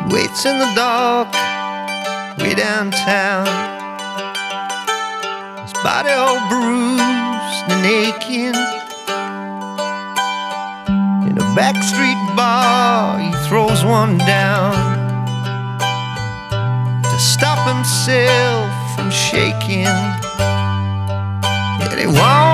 waits in the dark way downtown. His body all bruised and aching. In a backstreet bar he throws one down to stop himself from shaking. And he won't